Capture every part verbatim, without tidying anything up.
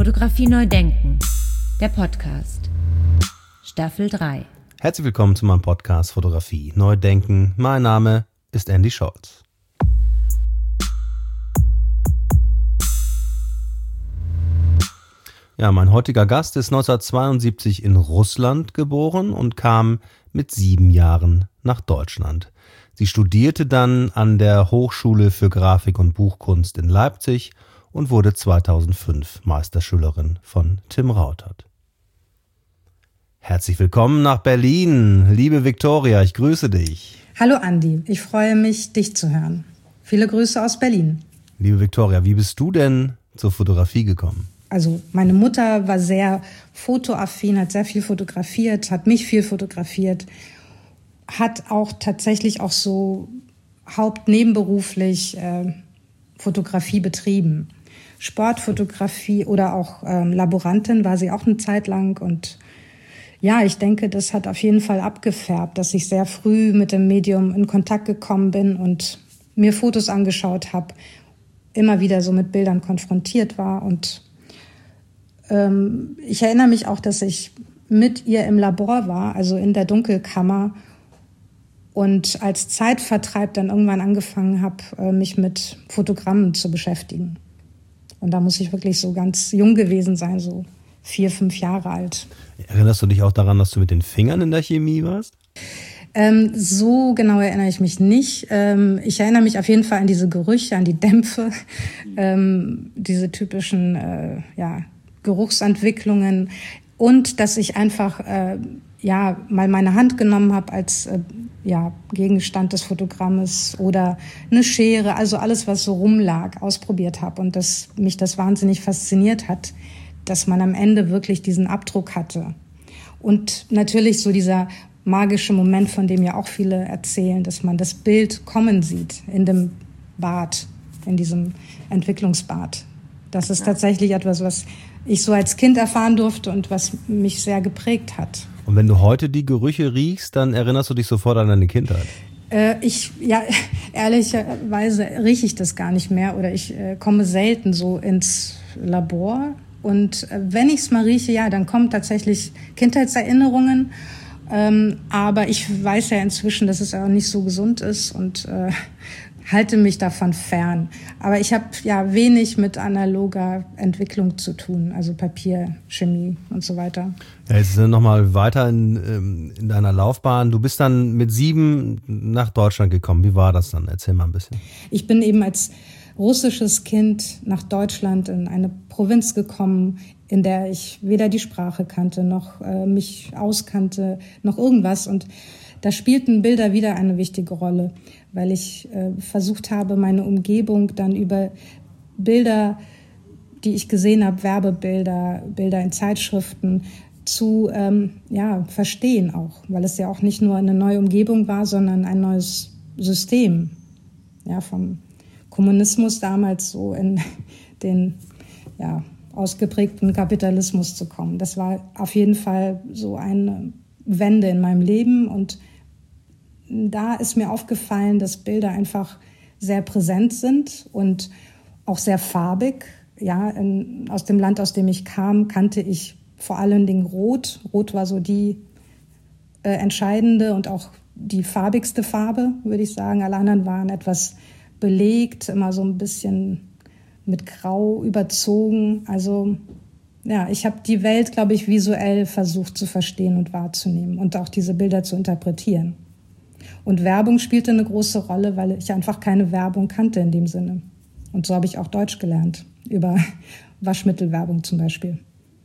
Fotografie neu denken, der Podcast, Staffel drei. Herzlich willkommen zu meinem Podcast Fotografie neu denken. Mein Name ist Andy Scholz. Ja, mein heutiger Gast ist neunzehnhundertzweiundsiebzig in Russland geboren und kam mit sieben Jahren nach Deutschland. Sie studierte dann an der Hochschule für Grafik und Buchkunst in Leipzig und wurde zweitausendfünf Meisterschülerin von Tim Rautert. Herzlich willkommen nach Berlin, liebe Viktoria, ich grüße dich. Hallo Andi, ich freue mich, dich zu hören. Viele Grüße aus Berlin. Liebe Viktoria, wie bist du denn zur Fotografie gekommen? Also meine Mutter war sehr fotoaffin, hat sehr viel fotografiert, hat mich viel fotografiert, hat auch tatsächlich auch so hauptnebenberuflich äh, Fotografie betrieben. Sportfotografie oder auch ähm, Laborantin war sie auch eine Zeit lang. Und ja, ich denke, das hat auf jeden Fall abgefärbt, dass ich sehr früh mit dem Medium in Kontakt gekommen bin und mir Fotos angeschaut habe, immer wieder so mit Bildern konfrontiert war. Und ähm, ich erinnere mich auch, dass ich mit ihr im Labor war, also in der Dunkelkammer, und als Zeitvertreib dann irgendwann angefangen habe, mich mit Fotogrammen zu beschäftigen. Und da muss ich wirklich so ganz jung gewesen sein, so vier, fünf Jahre alt. Erinnerst du dich auch daran, dass du mit den Fingern in der Chemie warst? Ähm, so genau erinnere ich mich nicht. Ähm, ich erinnere mich auf jeden Fall an diese Gerüche, an die Dämpfe, ähm, diese typischen äh, ja, Geruchsentwicklungen und dass ich einfach äh, ja mal meine Hand genommen habe als äh, ja, Gegenstand des Fotogrammes oder eine Schere, also alles, was so rumlag, ausprobiert habe und dass mich das wahnsinnig fasziniert hat, dass man am Ende wirklich diesen Abdruck hatte. Und natürlich so dieser magische Moment, von dem ja auch viele erzählen, dass man das Bild kommen sieht in dem Bad, in diesem Entwicklungsbad. Das ist tatsächlich etwas, was ich so als Kind erfahren durfte und was mich sehr geprägt hat. Und wenn du heute die Gerüche riechst, dann erinnerst du dich sofort an deine Kindheit? Äh, ich, ja, ehrlicherweise rieche ich das gar nicht mehr oder ich äh, komme selten so ins Labor. Und äh, wenn ich es mal rieche, ja, dann kommen tatsächlich Kindheitserinnerungen. Ähm, aber ich weiß ja inzwischen, dass es auch nicht so gesund ist und äh, halte mich davon fern. Aber ich habe ja wenig mit analoger Entwicklung zu tun, also Papier, Chemie und so weiter. Ja, jetzt nochmal weiter in, in deiner Laufbahn. Du bist dann mit sieben nach Deutschland gekommen. Wie war das dann? Erzähl mal ein bisschen. Ich bin eben als russisches Kind nach Deutschland in eine Provinz gekommen, in der ich weder die Sprache kannte, noch äh, mich auskannte, noch irgendwas. Und da spielten Bilder wieder eine wichtige Rolle, weil ich äh, versucht habe, meine Umgebung dann über Bilder, die ich gesehen habe, Werbebilder, Bilder in Zeitschriften, zu ähm, ja, verstehen auch, weil es ja auch nicht nur eine neue Umgebung war, sondern ein neues System, ja, vom Kommunismus damals so in den ja, ausgeprägten Kapitalismus zu kommen. Das war auf jeden Fall so eine Wende in meinem Leben und da ist mir aufgefallen, dass Bilder einfach sehr präsent sind und auch sehr farbig. Ja, in, aus dem Land, aus dem ich kam, kannte ich vor allen Dingen Rot. Rot war so die äh, entscheidende und auch die farbigste Farbe, würde ich sagen. Alle anderen waren etwas belegt, immer so ein bisschen mit Grau überzogen. Also ja, ich habe die Welt, glaube ich, visuell versucht zu verstehen und wahrzunehmen und auch diese Bilder zu interpretieren. Und Werbung spielte eine große Rolle, weil ich einfach keine Werbung kannte in dem Sinne. Und so habe ich auch Deutsch gelernt, über Waschmittelwerbung zum Beispiel.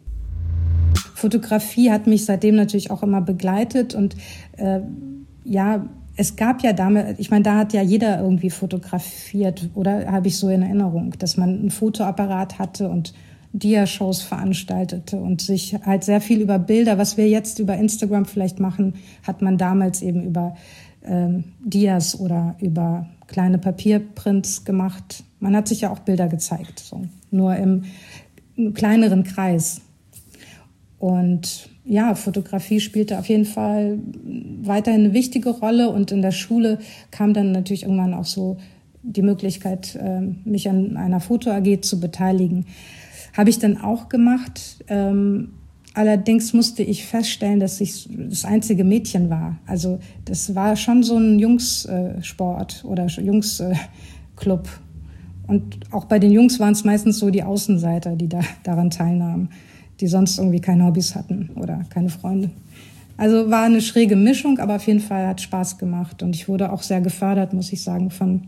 Fotografie hat mich seitdem natürlich auch immer begleitet und äh, ja, es gab ja damals, ich meine, da hat ja jeder irgendwie fotografiert, oder habe ich so in Erinnerung, dass man einen Fotoapparat hatte und Dia-Shows veranstaltete und sich halt sehr viel über Bilder, was wir jetzt über Instagram vielleicht machen, hat man damals eben über ähm, Dias oder über kleine Papierprints gemacht. Man hat sich ja auch Bilder gezeigt, so nur im, im kleineren Kreis. Und ja, Fotografie spielte auf jeden Fall weiterhin eine wichtige Rolle und in der Schule kam dann natürlich irgendwann auch so die Möglichkeit, mich an einer Foto-A G zu beteiligen. Habe ich dann auch gemacht. Ähm, allerdings musste ich feststellen, dass ich das einzige Mädchen war. Also das war schon so ein Jungssport äh, oder Jungsclub. Äh, Und auch bei den Jungs waren es meistens so die Außenseiter, die da daran teilnahmen, die sonst irgendwie keine Hobbys hatten oder keine Freunde. Also war eine schräge Mischung, aber auf jeden Fall hat Spaß gemacht. Und ich wurde auch sehr gefördert, muss ich sagen, von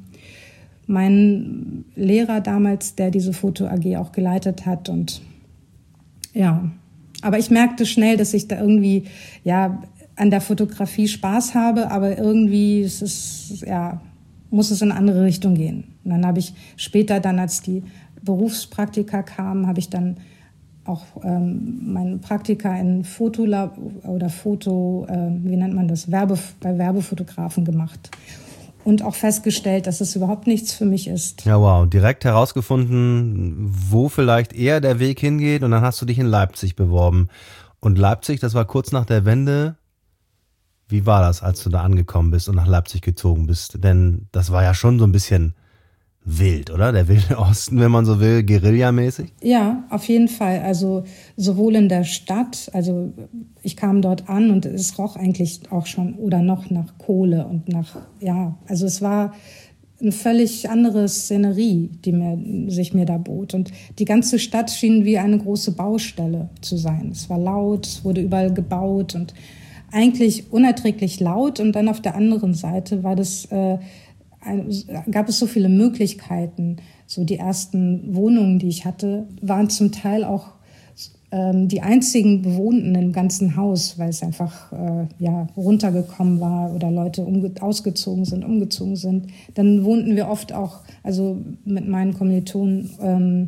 meinem Lehrer damals, der diese Foto-A G auch geleitet hat. Und ja, aber ich merkte schnell, dass ich da irgendwie ja an der Fotografie Spaß habe, aber irgendwie ist es, ja, muss es in eine andere Richtung gehen. Und dann habe ich später dann, als die Berufspraktika kamen, habe ich dann auch ähm, meine Praktika in Fotolab oder Foto, äh, wie nennt man das, Werbe, bei Werbefotografen gemacht. Und auch festgestellt, dass es überhaupt nichts für mich ist. Ja, wow. Direkt herausgefunden, wo vielleicht eher der Weg hingeht. Und dann hast du dich in Leipzig beworben. Und Leipzig, das war kurz nach der Wende. Wie war das, als du da angekommen bist und nach Leipzig gezogen bist? Denn das war ja schon so ein bisschen wild, oder? Der Wilde Osten, wenn man so will, guerillamäßig? Ja, auf jeden Fall. Also sowohl in der Stadt, also ich kam dort an und es roch eigentlich auch schon oder noch nach Kohle und nach, ja, also es war eine völlig andere Szenerie, die mir, sich mir da bot. Und die ganze Stadt schien wie eine große Baustelle zu sein. Es war laut, es wurde überall gebaut und eigentlich unerträglich laut. Und dann auf der anderen Seite war das äh, gab es so viele Möglichkeiten. So die ersten Wohnungen, die ich hatte, waren zum Teil auch ähm, die einzigen Bewohnten im ganzen Haus, weil es einfach äh, ja runtergekommen war oder Leute umge- ausgezogen sind, umgezogen sind. Dann wohnten wir oft auch, also mit meinen Kommilitonen, ähm,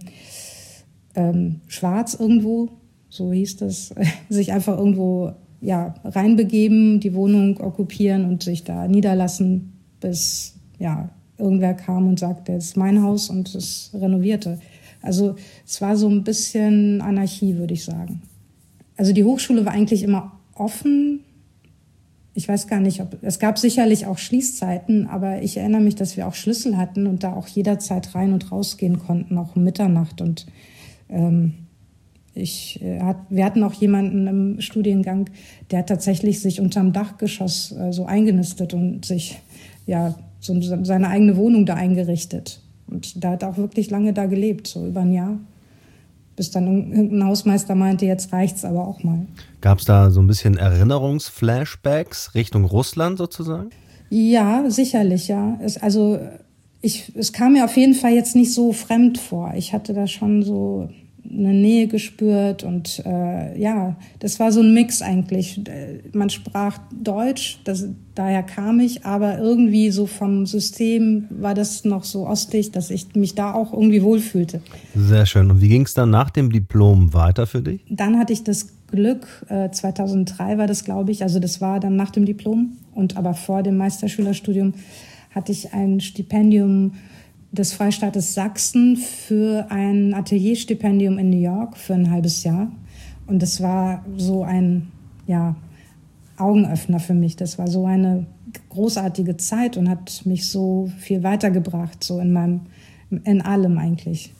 ähm, schwarz irgendwo, so hieß das, sich einfach irgendwo ja reinbegeben, die Wohnung okkupieren und sich da niederlassen, bis ja, irgendwer kam und sagte, es ist mein Haus und es renovierte. Also es war so ein bisschen Anarchie, würde ich sagen. Also die Hochschule war eigentlich immer offen. Ich weiß gar nicht, ob es gab sicherlich auch Schließzeiten, aber ich erinnere mich, dass wir auch Schlüssel hatten und da auch jederzeit rein und rausgehen konnten, auch um Mitternacht. Und ähm, ich äh, hat, wir hatten auch jemanden im Studiengang, der tatsächlich sich unterm Dachgeschoss äh, so eingenistet und sich ja so seine eigene Wohnung da eingerichtet. Und da hat auch wirklich lange da gelebt, so über ein Jahr. Bis dann irgendein Hausmeister meinte, jetzt reicht's aber auch mal. Gab es da so ein bisschen Erinnerungsflashbacks Richtung Russland sozusagen? Ja, sicherlich, ja. Es, also ich, es kam mir auf jeden Fall jetzt nicht so fremd vor. Ich hatte da schon so eine Nähe gespürt und äh, ja, das war so ein Mix eigentlich. Man sprach Deutsch, das, daher kam ich, aber irgendwie so vom System war das noch so ostig, dass ich mich da auch irgendwie wohlfühlte. Sehr schön. Und wie ging es dann nach dem Diplom weiter für dich? Dann hatte ich das Glück, äh, zweitausenddrei war das, glaube ich, also das war dann nach dem Diplom und aber vor dem Meisterschülerstudium hatte ich ein Stipendium des Freistaates Sachsen für ein Atelierstipendium in New York für ein halbes Jahr. Und das war so ein ja, Augenöffner für mich. Das war so eine großartige Zeit und hat mich so viel weitergebracht, so in meinem, in allem eigentlich.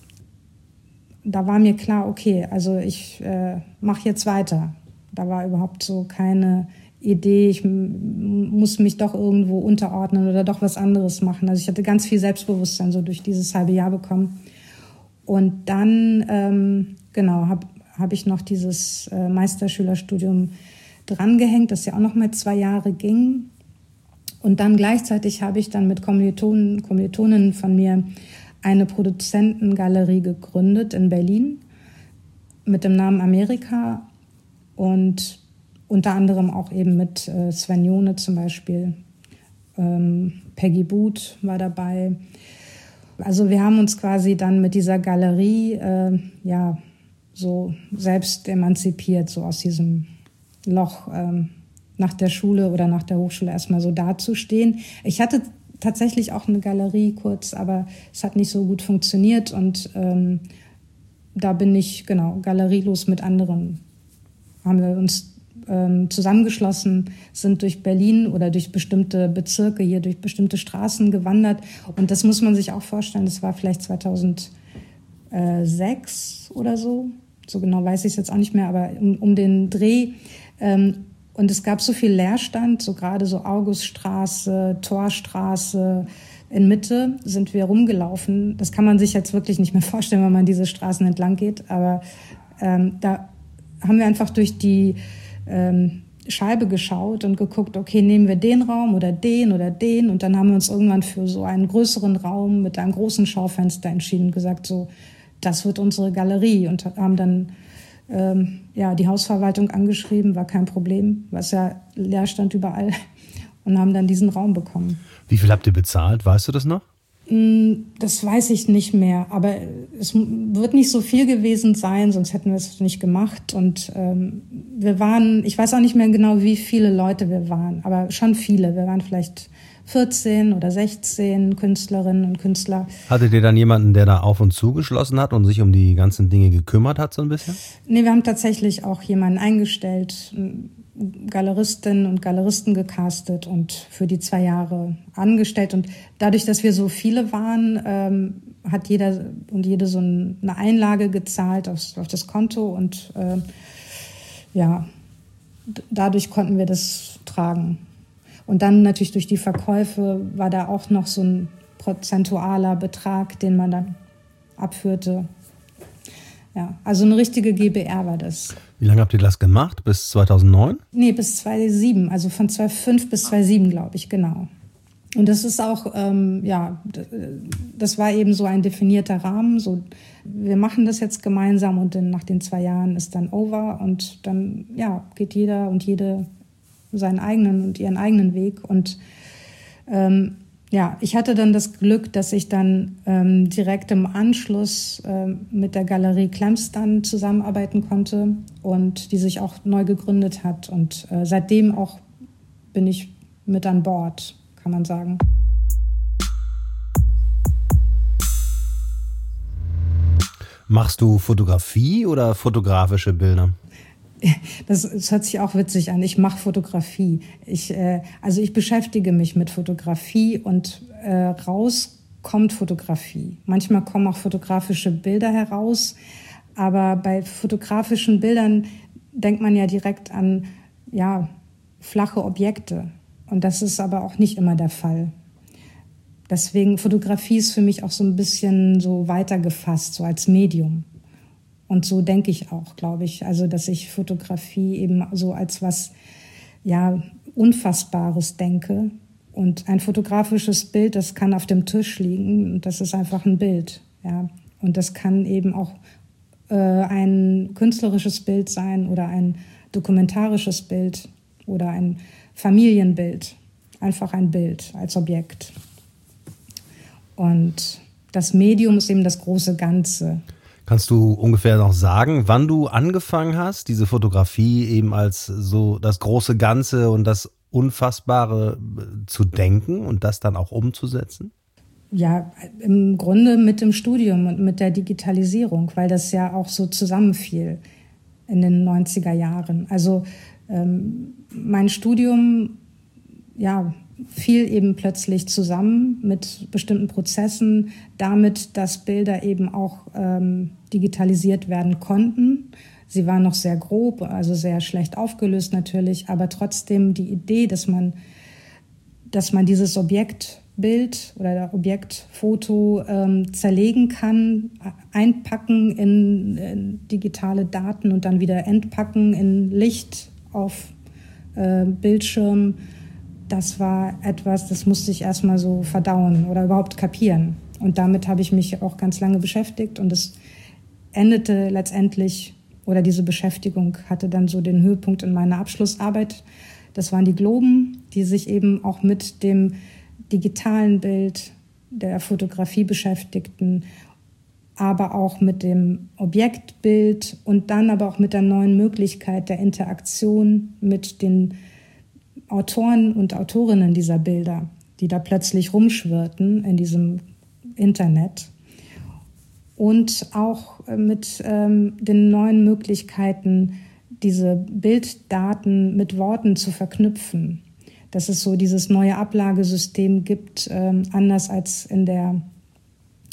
Da war mir klar, okay, also ich äh, mache jetzt weiter. Da war überhaupt so keine Idee, ich m- muss mich doch irgendwo unterordnen oder doch was anderes machen. Also ich hatte ganz viel Selbstbewusstsein so durch dieses halbe Jahr bekommen. Und dann, ähm, genau, habe hab ich noch dieses äh, Meisterschülerstudium drangehängt, das ja auch noch mal zwei Jahre ging. Und dann gleichzeitig habe ich dann mit Kommilitonen, Kommilitoninnen von mir eine Produzentengalerie gegründet in Berlin mit dem Namen Amerika und unter anderem auch eben mit äh, Sven Jone zum Beispiel. Ähm, Peggy Booth war dabei. Also wir haben uns quasi dann mit dieser Galerie äh, ja so selbst emanzipiert, so aus diesem Loch ähm, nach der Schule oder nach der Hochschule erstmal so dazustehen. Ich hatte tatsächlich auch eine Galerie kurz, aber es hat nicht so gut funktioniert und ähm, da bin ich, genau, galerielos mit anderen, haben wir uns ähm, zusammengeschlossen, sind durch Berlin oder durch bestimmte Bezirke hier, durch bestimmte Straßen gewandert. Und das muss man sich auch vorstellen, das war vielleicht zweitausendfünf äh, sechs oder so. So genau weiß ich es jetzt auch nicht mehr, aber um, um den Dreh. Ähm, und es gab so viel Leerstand, so gerade so Auguststraße, Torstraße. In Mitte sind wir rumgelaufen. Das kann man sich jetzt wirklich nicht mehr vorstellen, wenn man diese Straßen entlang geht. Aber ähm, da haben wir einfach durch die ähm, Scheibe geschaut und geguckt, okay, nehmen wir den Raum oder den oder den. Und dann haben wir uns irgendwann für so einen größeren Raum mit einem großen Schaufenster entschieden und gesagt, so, das wird unsere Galerie. Und haben dann ähm, ja, die Hausverwaltung angeschrieben, war kein Problem, was ja leer stand überall. Und haben dann diesen Raum bekommen. Wie viel habt ihr bezahlt? Weißt du das noch? Das weiß ich nicht mehr, aber es wird nicht so viel gewesen sein, sonst hätten wir es nicht gemacht. Und ähm, wir waren, ich weiß auch nicht mehr genau, wie viele Leute wir waren, aber schon viele. Wir waren vielleicht vierzehn oder sechzehn Künstlerinnen und Künstler. Hattet ihr dann jemanden, der da auf und zu geschlossen hat und sich um die ganzen Dinge gekümmert hat so ein bisschen? Nee, wir haben tatsächlich auch jemanden eingestellt, Galeristinnen und Galeristen gecastet und für die zwei Jahre angestellt. Und dadurch, dass wir so viele waren, ähm, hat jeder und jede so eine Einlage gezahlt auf, auf das Konto. Und äh, ja, d- dadurch konnten wir das tragen. Und dann natürlich durch die Verkäufe war da auch noch so ein prozentualer Betrag, den man dann abführte. Ja, also eine richtige G B R war das. Wie lange habt ihr das gemacht? Bis zweitausendneun? Nee, bis zweitausendsieben, also von zweitausendfünf bis zweitausendsieben, glaube ich, genau. Und das ist auch, ähm, ja, das war eben so ein definierter Rahmen, so, wir machen das jetzt gemeinsam und dann nach den zwei Jahren ist dann over und dann, ja, geht jeder und jede seinen eigenen und ihren eigenen Weg und ähm, ja, ich hatte dann das Glück, dass ich dann ähm, direkt im Anschluss ähm, mit der Galerie Klemms dann zusammenarbeiten konnte und die sich auch neu gegründet hat. Und äh, seitdem auch bin ich mit an Bord, kann man sagen. Machst du Fotografie oder fotografische Bilder? Das, das hört sich auch witzig an. Ich mache Fotografie. Ich, äh, also ich beschäftige mich mit Fotografie und äh, raus kommt Fotografie. Manchmal kommen auch fotografische Bilder heraus, aber bei fotografischen Bildern denkt man ja direkt an ja, flache Objekte. Und das ist aber auch nicht immer der Fall. Deswegen, Fotografie ist für mich auch so ein bisschen so weitergefasst, so als Medium. Und so denke ich auch, glaube ich. Also, dass ich Fotografie eben so als was, ja, Unfassbares denke. Und ein fotografisches Bild, das kann auf dem Tisch liegen. Und das ist einfach ein Bild, ja. Und das kann eben auch äh, ein künstlerisches Bild sein oder ein dokumentarisches Bild oder ein Familienbild. Einfach ein Bild als Objekt. Und das Medium ist eben das große Ganze. Kannst du ungefähr noch sagen, wann du angefangen hast, diese Fotografie eben als so das große Ganze und das Unfassbare zu denken und das dann auch umzusetzen? Ja, im Grunde mit dem Studium und mit der Digitalisierung, weil das ja auch so zusammenfiel in den neunziger Jahren. Also ähm, mein Studium, ja, fiel eben plötzlich zusammen mit bestimmten Prozessen, damit, dass Bilder eben auch ähm, digitalisiert werden konnten. Sie waren noch sehr grob, also sehr schlecht aufgelöst natürlich, aber trotzdem die Idee, dass man, dass man dieses Objektbild oder Objektfoto ähm, zerlegen kann, einpacken in, in digitale Daten und dann wieder entpacken in Licht auf äh, Bildschirm. Das war etwas, das musste ich erstmal so verdauen oder überhaupt kapieren. Und damit habe ich mich auch ganz lange beschäftigt und es endete letztendlich, oder diese Beschäftigung hatte dann so den Höhepunkt in meiner Abschlussarbeit. Das waren die Globen, die sich eben auch mit dem digitalen Bild der Fotografie beschäftigten, aber auch mit dem Objektbild und dann aber auch mit der neuen Möglichkeit der Interaktion mit den Autoren und Autorinnen dieser Bilder, die da plötzlich rumschwirrten in diesem Internet. Und auch mit ähm, den neuen Möglichkeiten, diese Bilddaten mit Worten zu verknüpfen. Dass es so dieses neue Ablagesystem gibt, ähm, anders als in der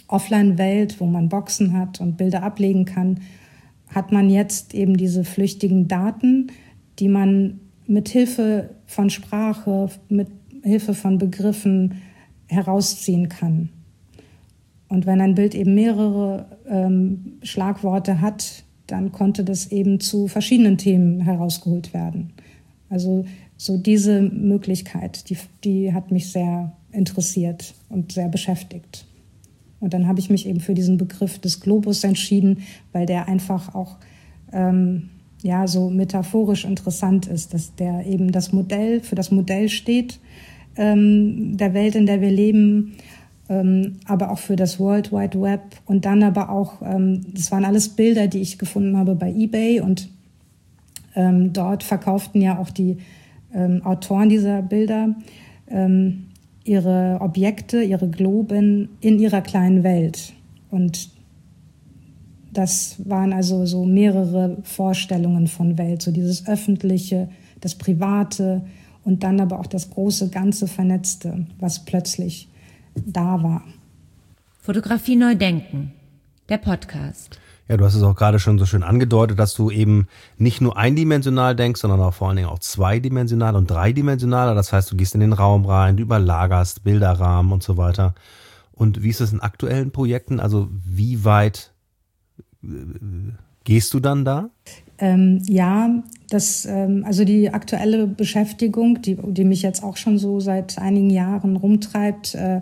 Offline-Welt, wo man Boxen hat und Bilder ablegen kann, hat man jetzt eben diese flüchtigen Daten, die man mit Hilfe von Sprache, mit Hilfe von Begriffen herausziehen kann. Und wenn ein Bild eben mehrere ähm, Schlagworte hat, dann konnte das eben zu verschiedenen Themen herausgeholt werden. Also so diese Möglichkeit, die, die hat mich sehr interessiert und sehr beschäftigt. Und dann habe ich mich eben für diesen Begriff des Globus entschieden, weil der einfach auch ähm, ja, so metaphorisch interessant ist, dass der eben das Modell, für das Modell steht, ähm, der Welt, in der wir leben, ähm, aber auch für das World Wide Web. Und dann aber auch, ähm, das waren alles Bilder, die ich gefunden habe bei eBay. Und ähm, dort verkauften ja auch die ähm, Autoren dieser Bilder ähm, ihre Objekte, ihre Globen in ihrer kleinen Welt. Und das waren also so mehrere Vorstellungen von Welt, so dieses Öffentliche, das Private und dann aber auch das große, ganze Vernetzte, was plötzlich da war. Fotografie neu denken, der Podcast. Ja, du hast es auch gerade schon so schön angedeutet, dass du eben nicht nur eindimensional denkst, sondern auch vor allen Dingen auch zweidimensional und dreidimensional. Das heißt, du gehst in den Raum rein, du überlagerst Bilderrahmen und so weiter. Und wie ist es in aktuellen Projekten? Also wie weit äh, gehst du dann da? Ähm, ja, das, ähm, also die aktuelle Beschäftigung, die, die mich jetzt auch schon so seit einigen Jahren rumtreibt, äh,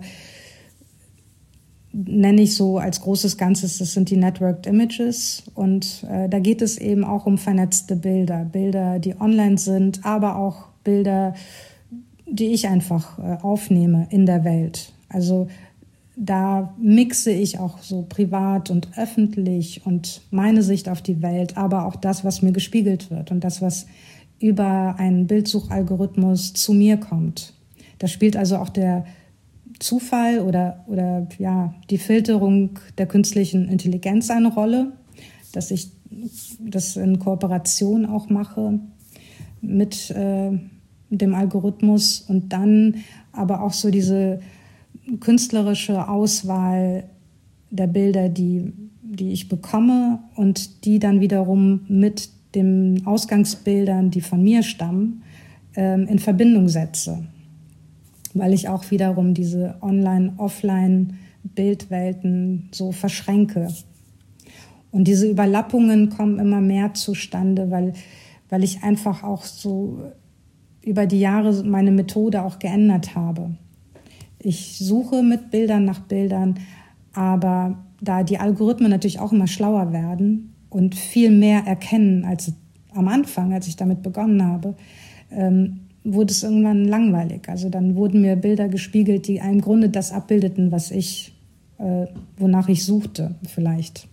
nenne ich so als großes Ganzes, das sind die Networked Images. Und äh, da geht es eben auch um vernetzte Bilder. Bilder, die online sind, aber auch Bilder, die ich einfach äh, aufnehme in der Welt. Also da mixe ich auch so privat und öffentlich und meine Sicht auf die Welt, aber auch das, was mir gespiegelt wird und das, was über einen Bildsuchalgorithmus zu mir kommt. Da spielt also auch der Zufall oder, oder ja, die Filterung der künstlichen Intelligenz eine Rolle, dass ich das in Kooperation auch mache mit äh, dem Algorithmus und dann aber auch so diese künstlerische Auswahl der Bilder, die, die ich bekomme und die dann wiederum mit den Ausgangsbildern, die von mir stammen, äh, in Verbindung setze. Weil ich auch wiederum diese Online-Offline-Bildwelten so verschränke. Und diese Überlappungen kommen immer mehr zustande, weil, weil ich einfach auch so über die Jahre meine Methode auch geändert habe. Ich suche mit Bildern nach Bildern, aber da die Algorithmen natürlich auch immer schlauer werden und viel mehr erkennen als am Anfang, als ich damit begonnen habe, ähm, wurde es irgendwann langweilig. Also dann wurden mir Bilder gespiegelt, die im Grunde das abbildeten, was ich, äh, wonach ich suchte vielleicht.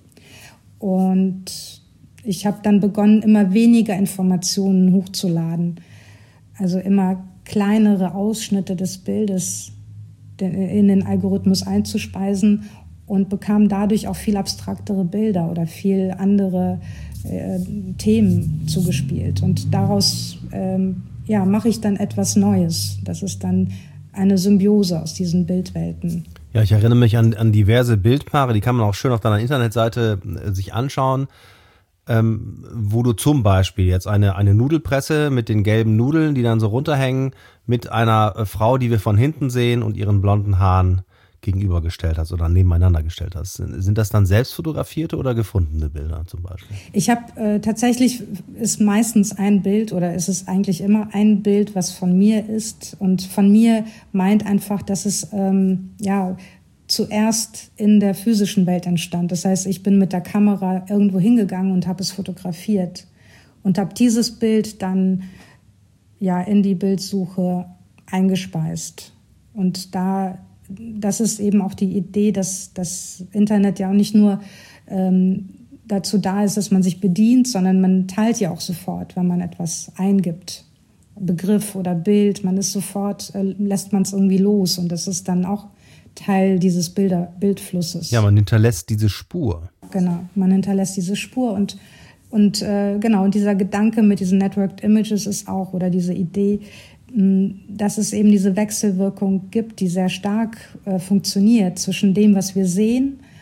Und ich habe dann begonnen, immer weniger Informationen hochzuladen. Also immer kleinere Ausschnitte des Bildes in den Algorithmus einzuspeisen und bekam dadurch auch viel abstraktere Bilder oder viel andere äh, Themen zugespielt. Und daraus ähm, ja, mache ich dann etwas Neues. Das ist dann eine Symbiose aus diesen Bildwelten. Ja, ich erinnere mich an, an diverse Bildpaare, die kann man auch schön auf deiner Internetseite äh, sich anschauen, ähm, wo du zum Beispiel jetzt eine, eine Nudelpresse mit den gelben Nudeln, die dann so runterhängen, mit einer äh, Frau, die wir von hinten sehen und ihren blonden Haaren gegenübergestellt hast oder nebeneinander gestellt hast. Sind das dann selbst fotografierte oder gefundene Bilder zum Beispiel? Ich habe äh, tatsächlich, ist meistens ein Bild oder ist es eigentlich immer ein Bild, was von mir ist. Und von mir meint einfach, dass es ähm, ja zuerst in der physischen Welt entstand. Das heißt, ich bin mit der Kamera irgendwo hingegangen und habe es fotografiert und habe dieses Bild dann ja in die Bildsuche eingespeist. Und da das ist eben auch die Idee, dass das Internet ja auch nicht nur ähm, dazu da ist, dass man sich bedient, sondern man teilt ja auch sofort, wenn man etwas eingibt. Begriff oder Bild, man ist sofort, äh, lässt man es irgendwie los und das ist dann auch Teil dieses Bilder, Bildflusses. Ja, man hinterlässt diese Spur. Genau, man hinterlässt diese Spur und, und äh, genau, und dieser Gedanke mit diesen Networked Images ist auch, oder diese Idee, dass es eben diese Wechselwirkung gibt, die sehr stark äh, funktioniert zwischen dem, was wir sehen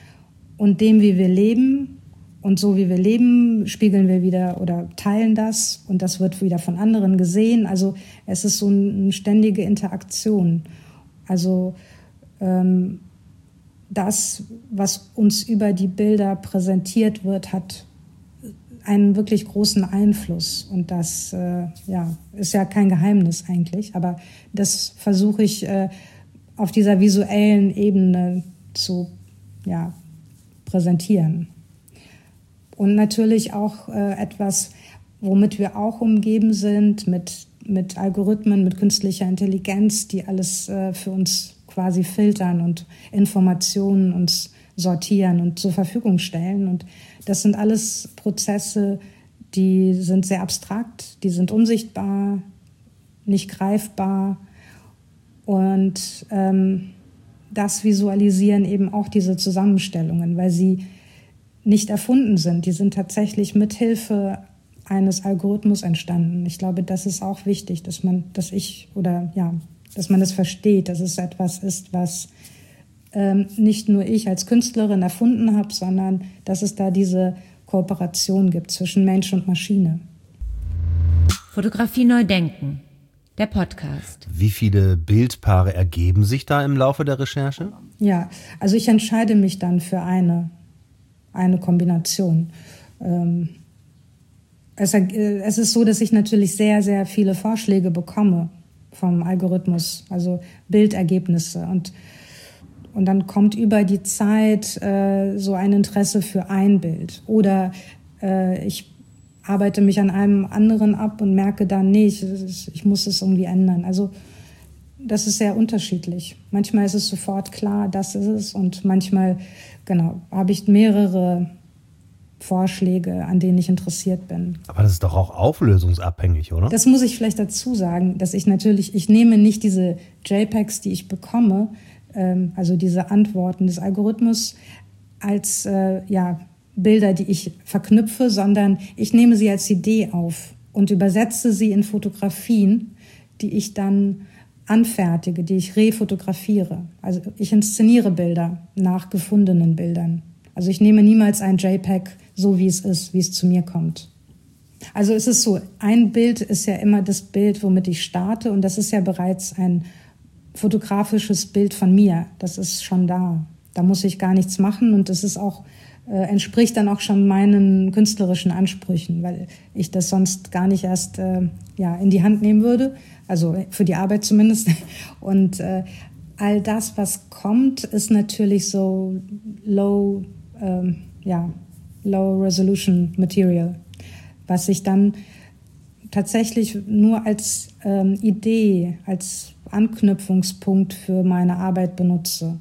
und dem, wie wir leben. Und so wie wir leben, spiegeln wir wieder oder teilen das und das wird wieder von anderen gesehen. Also es ist so eine ständige Interaktion. Also ähm, das, was uns über die Bilder präsentiert wird, hat einen wirklich großen Einfluss. Und das äh, ja, ist ja kein Geheimnis eigentlich, aber das versuche ich äh, auf dieser visuellen Ebene zu ja, präsentieren. Und natürlich auch äh, etwas, womit wir auch umgeben sind, mit, mit Algorithmen, mit künstlicher Intelligenz, die alles äh, für uns quasi filtern und Informationen uns sortieren und zur Verfügung stellen. Und das sind alles Prozesse, die sind sehr abstrakt, die sind unsichtbar, nicht greifbar. Und ähm, das visualisieren eben auch diese Zusammenstellungen, weil sie nicht erfunden sind. Die sind tatsächlich mithilfe eines Algorithmus entstanden. Ich glaube, das ist auch wichtig, dass man, dass ich oder ja, dass man das versteht, dass es etwas ist, was ähm, nicht nur ich als Künstlerin erfunden habe, sondern dass es da diese Kooperation gibt zwischen Mensch und Maschine. Fotografie neu denken, der Podcast. Wie viele Bildpaare ergeben sich da im Laufe der Recherche? Ja, also ich entscheide mich dann für eine. eine Kombination. Ähm, es, es ist so, dass ich natürlich sehr, sehr viele Vorschläge bekomme vom Algorithmus, also Bildergebnisse. Und, und dann kommt über die Zeit äh, so ein Interesse für ein Bild. Oder äh, ich arbeite mich an einem anderen ab und merke dann, nee, ich, ich muss es irgendwie ändern. Also das ist sehr unterschiedlich. Manchmal ist es sofort klar, das ist es. Und manchmal, genau, habe ich mehrere Vorschläge, an denen ich interessiert bin. Aber das ist doch auch auflösungsabhängig, oder? Das muss ich vielleicht dazu sagen, dass ich natürlich, ich nehme nicht diese JPEGs, die ich bekomme, ähm, also diese Antworten des Algorithmus, als äh, ja, Bilder, die ich verknüpfe, sondern ich nehme sie als Idee auf und übersetze sie in Fotografien, die ich dann anfertige, die ich refotografiere. Also ich inszeniere Bilder nach gefundenen Bildern. Also ich nehme niemals ein JPEG so, wie es ist, wie es zu mir kommt. Also es ist so, ein Bild ist ja immer das Bild, womit ich starte und das ist ja bereits ein fotografisches Bild von mir. Das ist schon da. Da muss ich gar nichts machen und das ist auch, äh, entspricht dann auch schon meinen künstlerischen Ansprüchen, weil ich das sonst gar nicht erst äh, ja, in die Hand nehmen würde. Also für die Arbeit zumindest. Und äh, all das, was kommt, ist natürlich so low, ähm, ja, low resolution Material, was ich dann tatsächlich nur als ähm, Idee, als Anknüpfungspunkt für meine Arbeit benutze.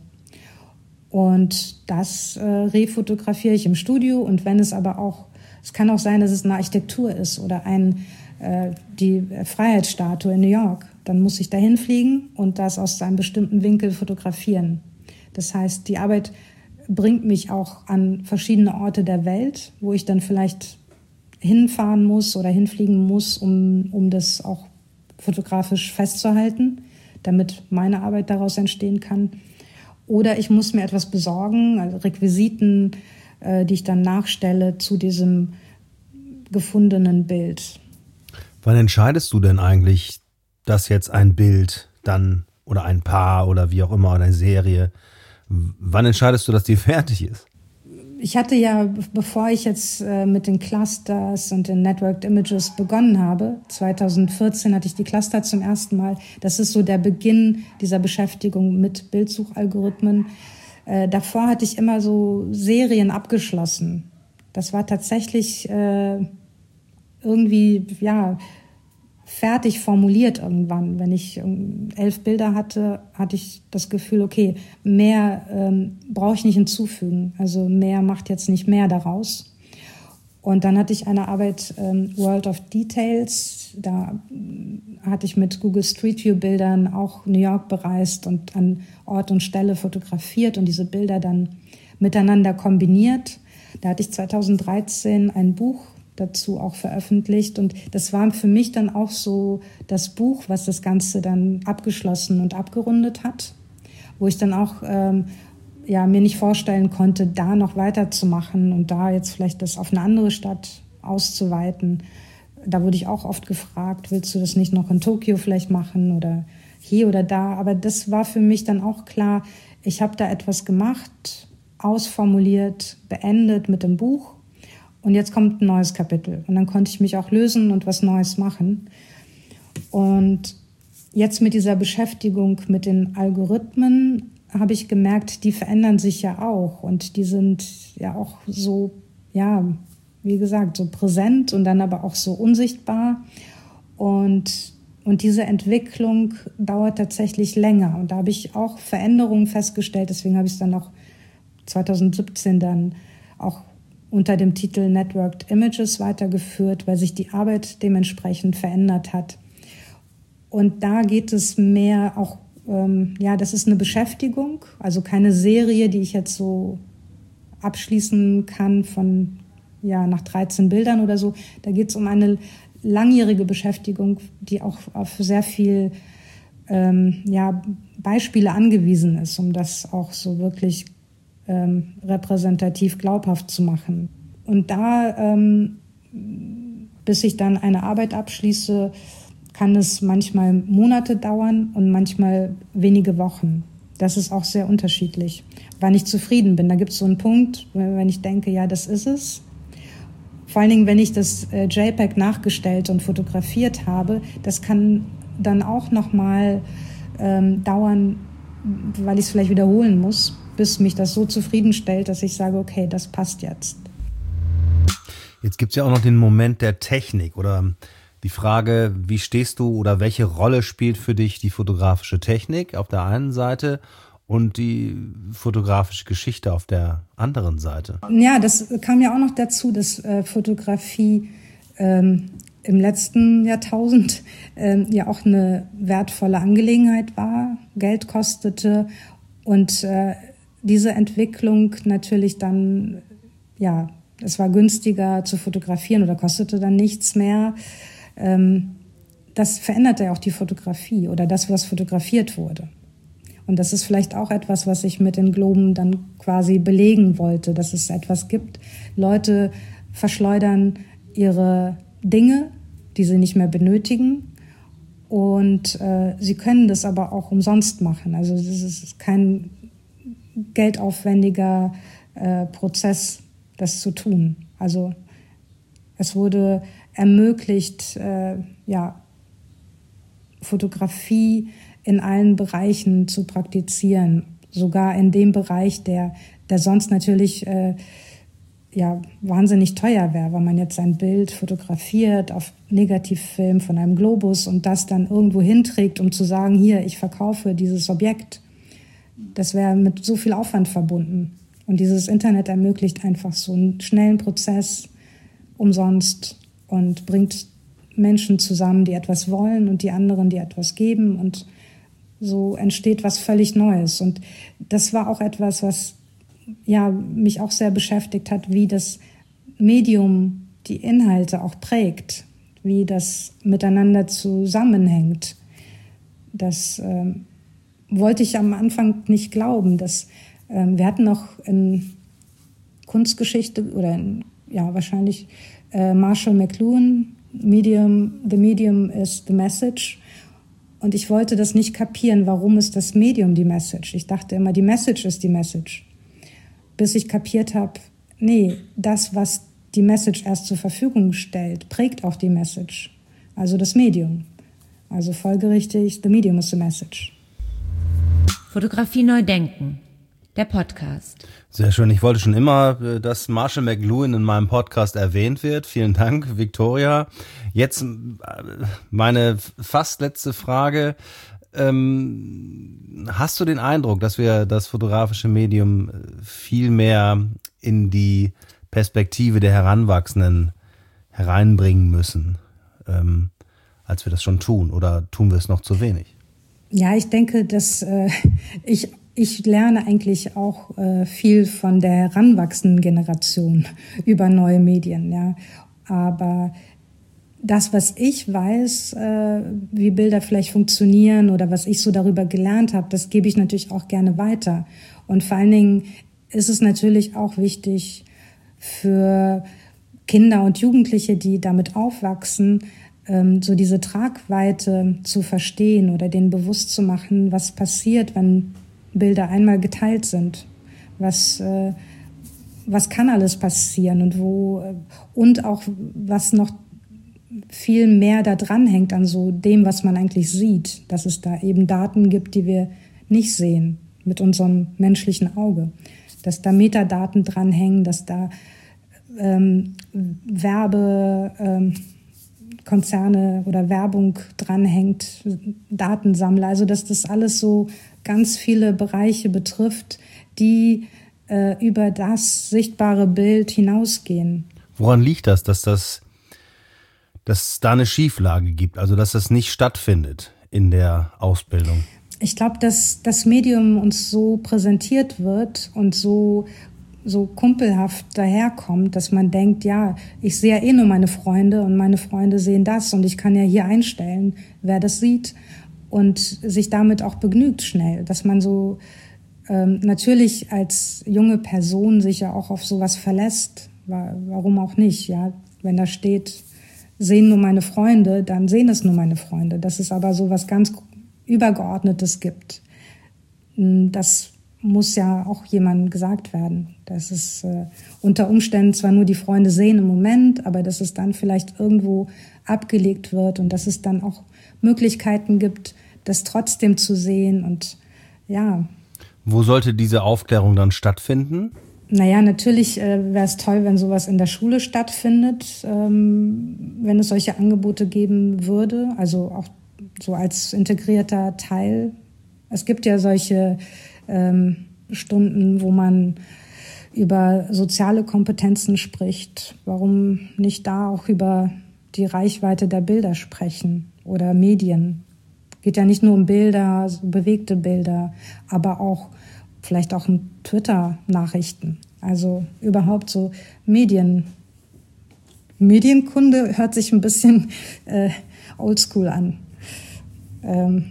Und das äh, refotografiere ich im Studio. Und wenn es aber auch, es kann auch sein, dass es eine Architektur ist oder ein die Freiheitsstatue in New York, dann muss ich dahin fliegen und das aus einem bestimmten Winkel fotografieren. Das heißt, die Arbeit bringt mich auch an verschiedene Orte der Welt, wo ich dann vielleicht hinfahren muss oder hinfliegen muss, um, um das auch fotografisch festzuhalten, damit meine Arbeit daraus entstehen kann. Oder ich muss mir etwas besorgen, also Requisiten, äh, die ich dann nachstelle zu diesem gefundenen Bild. Wann entscheidest du denn eigentlich, dass jetzt ein Bild dann oder ein Paar oder wie auch immer oder eine Serie, wann entscheidest du, dass die fertig ist? Ich hatte ja, bevor ich jetzt äh, mit den Clusters und den Networked Images begonnen habe, zwanzig vierzehn hatte ich die Cluster zum ersten Mal. Das ist so der Beginn dieser Beschäftigung mit Bildsuchalgorithmen. Äh, davor hatte ich immer so Serien abgeschlossen. Das war tatsächlich äh, irgendwie, ja, fertig formuliert irgendwann. Wenn ich elf Bilder hatte, hatte ich das Gefühl, okay, mehr ähm, brauche ich nicht hinzufügen. Also mehr macht jetzt nicht mehr daraus. Und dann hatte ich eine Arbeit, ähm, World of Details. Da hatte ich mit Google Street View Bildern auch New York bereist und an Ort und Stelle fotografiert und diese Bilder dann miteinander kombiniert. Da hatte ich zwanzig dreizehn ein Buch dazu auch veröffentlicht und das war für mich dann auch so das Buch, was das Ganze dann abgeschlossen und abgerundet hat, wo ich dann auch ähm, ja, mir nicht vorstellen konnte, da noch weiterzumachen und da jetzt vielleicht das auf eine andere Stadt auszuweiten. Da wurde ich auch oft gefragt, willst du das nicht noch in Tokio vielleicht machen oder hier oder da? Aber das war für mich dann auch klar, ich habe da etwas gemacht, ausformuliert, beendet mit dem Buch und jetzt kommt ein neues Kapitel. Und dann konnte ich mich auch lösen und was Neues machen. Und jetzt mit dieser Beschäftigung mit den Algorithmen habe ich gemerkt, die verändern sich ja auch und die sind ja auch so, ja, wie gesagt, so präsent und dann aber auch so unsichtbar. Und, und diese Entwicklung dauert tatsächlich länger. Und da habe ich auch Veränderungen festgestellt. Deswegen habe ich es dann auch zwanzig siebzehn dann auch unter dem Titel Networked Images weitergeführt, weil sich die Arbeit dementsprechend verändert hat. Und da geht es mehr auch, ähm, ja, das ist eine Beschäftigung, also keine Serie, die ich jetzt so abschließen kann von, ja, nach dreizehn Bildern oder so. Da geht es um eine langjährige Beschäftigung, die auch auf sehr viel, ähm, ja, Beispiele angewiesen ist, um das auch so wirklich ähm, repräsentativ glaubhaft zu machen. Und da, ähm, bis ich dann eine Arbeit abschließe, kann es manchmal Monate dauern und manchmal wenige Wochen. Das ist auch sehr unterschiedlich, wann ich zufrieden bin. Da gibt es so einen Punkt, wenn ich denke, ja, das ist es. Vor allen Dingen, wenn ich das äh, JPEG nachgestellt und fotografiert habe, das kann dann auch nochmal ähm, dauern, weil ich es vielleicht wiederholen muss, bis mich das so zufriedenstellt, dass ich sage, okay, das passt jetzt. Jetzt gibt es ja auch noch den Moment der Technik oder die Frage, wie stehst du oder welche Rolle spielt für dich die fotografische Technik auf der einen Seite und die fotografische Geschichte auf der anderen Seite? Ja, das kam ja auch noch dazu, dass äh, Fotografie ähm, im letzten Jahrtausend ähm, ja auch eine wertvolle Angelegenheit war, Geld kostete und äh, diese Entwicklung natürlich dann, ja, es war günstiger zu fotografieren oder kostete dann nichts mehr. Ähm, das veränderte ja auch die Fotografie oder das, was fotografiert wurde. Und das ist vielleicht auch etwas, was ich mit den Globen dann quasi belegen wollte, dass es etwas gibt. Leute verschleudern ihre Dinge, die sie nicht mehr benötigen. Und äh, sie können das aber auch umsonst machen. Also das ist kein geldaufwendiger äh, Prozess, das zu tun. Also es wurde ermöglicht, äh, ja, Fotografie in allen Bereichen zu praktizieren, sogar in dem Bereich, der, der sonst natürlich äh, ja, wahnsinnig teuer wäre, weil man jetzt ein Bild fotografiert auf Negativfilm von einem Globus und das dann irgendwo hinträgt, um zu sagen, hier, ich verkaufe dieses Objekt. Das wäre mit so viel Aufwand verbunden. Und dieses Internet ermöglicht einfach so einen schnellen Prozess umsonst und bringt Menschen zusammen, die etwas wollen und die anderen, die etwas geben. Und so entsteht was völlig Neues. Und das war auch etwas, was ja, mich auch sehr beschäftigt hat, wie das Medium die Inhalte auch prägt, wie das miteinander zusammenhängt. Das äh, wollte ich am Anfang nicht glauben. Dass, äh, wir hatten noch in Kunstgeschichte oder in, ja, wahrscheinlich äh, Marshall McLuhan, Medium, The Medium is the Message. Und ich wollte das nicht kapieren, warum ist das Medium die Message? Ich dachte immer, die Message ist die Message. Bis ich kapiert habe, nee, das, was die Message erst zur Verfügung stellt, prägt auch die Message. Also das Medium. Also folgerichtig, the medium is the message. Fotografie neu denken. Der Podcast. Sehr schön. Ich wollte schon immer, dass Marshall McLuhan in meinem Podcast erwähnt wird. Vielen Dank, Victoria. Jetzt meine fast letzte Frage. Ähm, hast du den Eindruck, dass wir das fotografische Medium viel mehr in die Perspektive der Heranwachsenden hereinbringen müssen, ähm, als wir das schon tun? Oder tun wir es noch zu wenig? Ja, ich denke, dass äh, ich Ich lerne eigentlich auch äh, viel von der heranwachsenden Generation über neue Medien, ja. Aber das, was ich weiß, äh, wie Bilder vielleicht funktionieren oder was ich so darüber gelernt habe, das gebe ich natürlich auch gerne weiter. Und vor allen Dingen ist es natürlich auch wichtig für Kinder und Jugendliche, die damit aufwachsen, so diese Tragweite zu verstehen oder denen bewusst zu machen, was passiert, wenn Bilder einmal geteilt sind. Was, was kann alles passieren und wo, und auch was noch viel mehr da dran hängt an so dem, was man eigentlich sieht, dass es da eben Daten gibt, die wir nicht sehen mit unserem menschlichen Auge, dass da Metadaten dranhängen, dass da ähm, Werbekonzerne ähm, oder Werbung dranhängt, Datensammler, also dass das alles so ganz viele Bereiche betrifft, die äh, über das sichtbare Bild hinausgehen. Woran liegt das, dass das dass es da eine Schieflage gibt, also dass das nicht stattfindet in der Ausbildung? Ich glaube, dass das Medium uns so präsentiert wird und so, so kumpelhaft daherkommt, dass man denkt, ja, ich sehe ja eh nur meine Freunde und meine Freunde sehen das und ich kann ja hier einstellen, wer das sieht und sich damit auch begnügt schnell, dass man so ähm, natürlich als junge Person sich ja auch auf sowas verlässt, warum auch nicht, ja, wenn da steht, sehen nur meine Freunde, dann sehen es nur meine Freunde. Dass es aber so was ganz Übergeordnetes gibt. Das muss ja auch jemandem gesagt werden. Dass es äh, unter Umständen zwar nur die Freunde sehen im Moment, aber dass es dann vielleicht irgendwo abgelegt wird und dass es dann auch Möglichkeiten gibt, das trotzdem zu sehen und ja. Wo sollte diese Aufklärung dann stattfinden? Naja, natürlich äh, wäre es toll, wenn sowas in der Schule stattfindet, ähm, wenn es solche Angebote geben würde, also auch so als integrierter Teil. Es gibt ja solche ähm, Stunden, wo man über soziale Kompetenzen spricht. Warum nicht da auch über die Reichweite der Bilder sprechen oder Medien? Geht ja nicht nur um Bilder, so bewegte Bilder, aber auch vielleicht auch um Twitter-Nachrichten. Also überhaupt so Medien. Medienkunde hört sich ein bisschen äh, oldschool an. Ähm,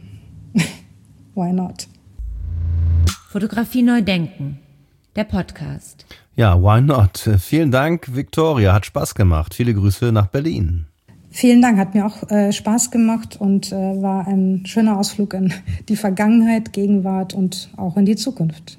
why not? Fotografie neu denken, der Podcast. Ja, why not? Vielen Dank, Viktoria. Hat Spaß gemacht. Viele Grüße nach Berlin. Vielen Dank, hat mir auch äh, Spaß gemacht und äh, war ein schöner Ausflug in die Vergangenheit, Gegenwart und auch in die Zukunft.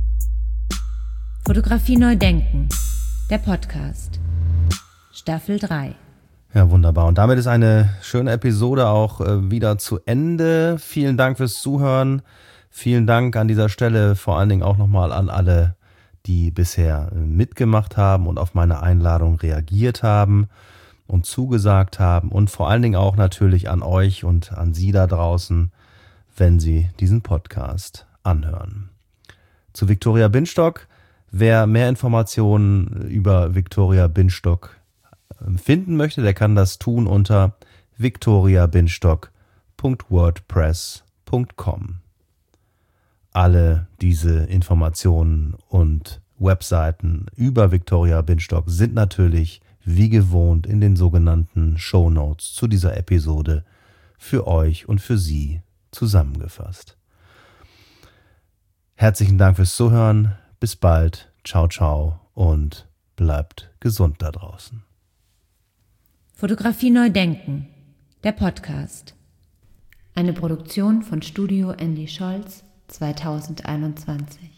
Fotografie neu denken, der Podcast, Staffel drei. Ja, wunderbar. Und damit ist eine schöne Episode auch äh, wieder zu Ende. Vielen Dank fürs Zuhören. Vielen Dank an dieser Stelle vor allen Dingen auch nochmal an alle, die bisher äh, mitgemacht haben und auf meine Einladung reagiert haben und zugesagt haben und vor allen Dingen auch natürlich an euch und an Sie da draußen, wenn Sie diesen Podcast anhören. Zu Viktoria Binstock. Wer mehr Informationen über Viktoria Binstock finden möchte, der kann das tun unter viktoria binstock punkt wordpress punkt com. Alle diese Informationen und Webseiten über Viktoria Binstock sind natürlich wie gewohnt in den sogenannten Shownotes zu dieser Episode für euch und für Sie zusammengefasst. Herzlichen Dank fürs Zuhören. Bis bald. Ciao, ciao und bleibt gesund da draußen. Fotografie neu denken, der Podcast. Eine Produktion von Studio Andy Scholz zweitausendeinundzwanzig.